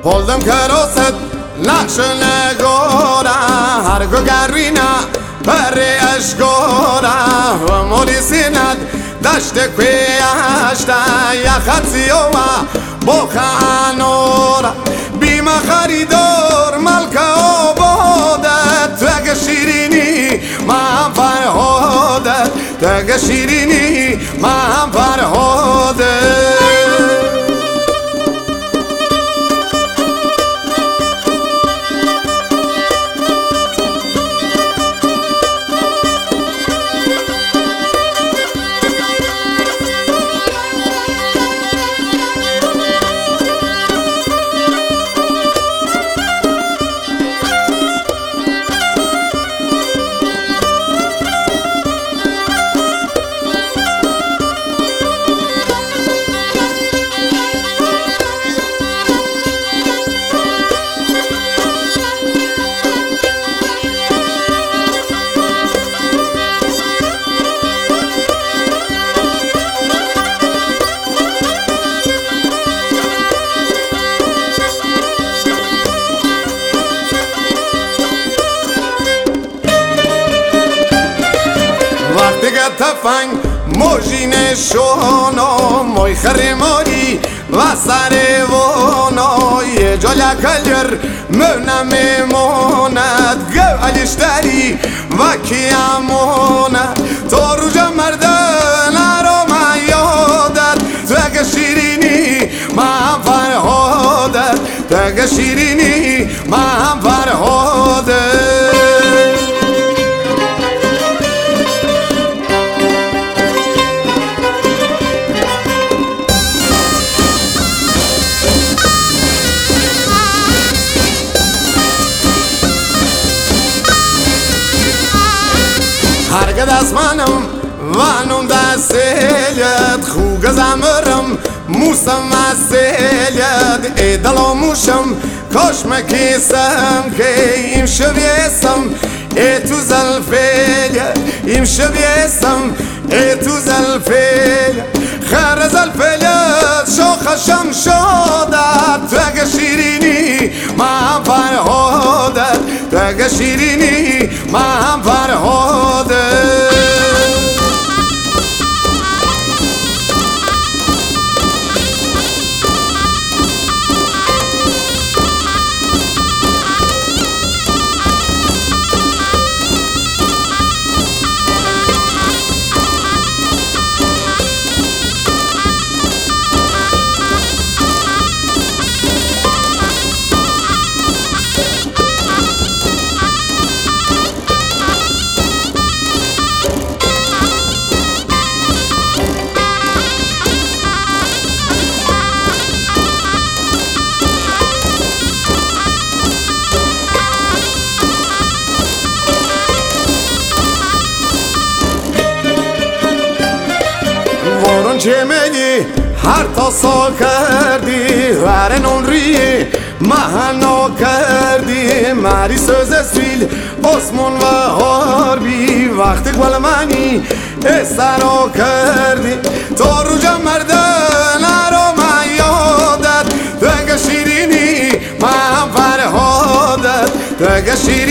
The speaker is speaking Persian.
Poldam karoset نقش نگاره هرگو گرینا بره اشگاره و مولی سیند دشت کویشته یخطی و بخانوره بیمه خریدار ملک آبادت تو اگه شیرینی من فرهادت تو اگه شیرینی من فرهادت دیگه تفنگ موجین شونا موی خریماری و سریوانا یه جالا کلیر منم میموند گو علیشتری و کیاموند تو روژا مردن رو من یادت تو اگه شیرینی من فرهادت تو اگه شیرینی من فرهادت هرگه دست منم وانم دستیت خوگ زمرم موسم مسیت ای دلا موشم کاش مکیسم که ایم شویسم ای تو زلفیت ایم شویسم ای تو زلفیت خیر زلفیت شاخشم شادت تو اگه شیرینی من فرهادت تو اگه شیرینی من فرهادت وارون چه میگی هر تا سال کردی ورنون ری محنا کردی مری سوز استریل آسمون و هاربی وقتی گل منی استرا کردی تا روژا مردن رو من یادت تو اگه شیرینی من فرهادت تو اگه شیرینی